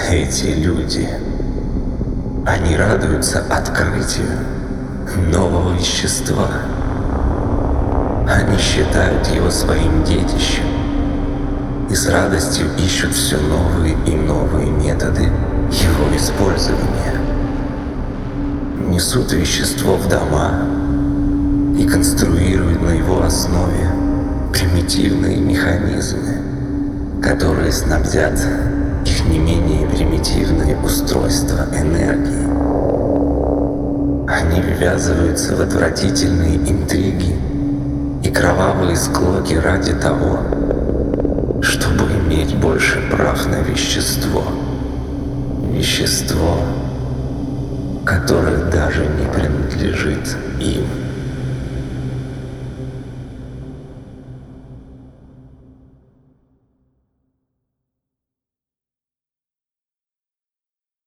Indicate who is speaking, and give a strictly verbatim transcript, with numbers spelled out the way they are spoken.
Speaker 1: Эти люди, они радуются открытию нового вещества. Они считают его своим детищем и с радостью ищут все новые и новые методы его использования. Несут вещество в дома и конструируют на его основе примитивные механизмы, которые снабдят их не менее примитивные устройства энергии. Они ввязываются в отвратительные интриги и кровавые склоки ради того, чтобы иметь больше прав на вещество. Вещество, которое даже не принадлежит им.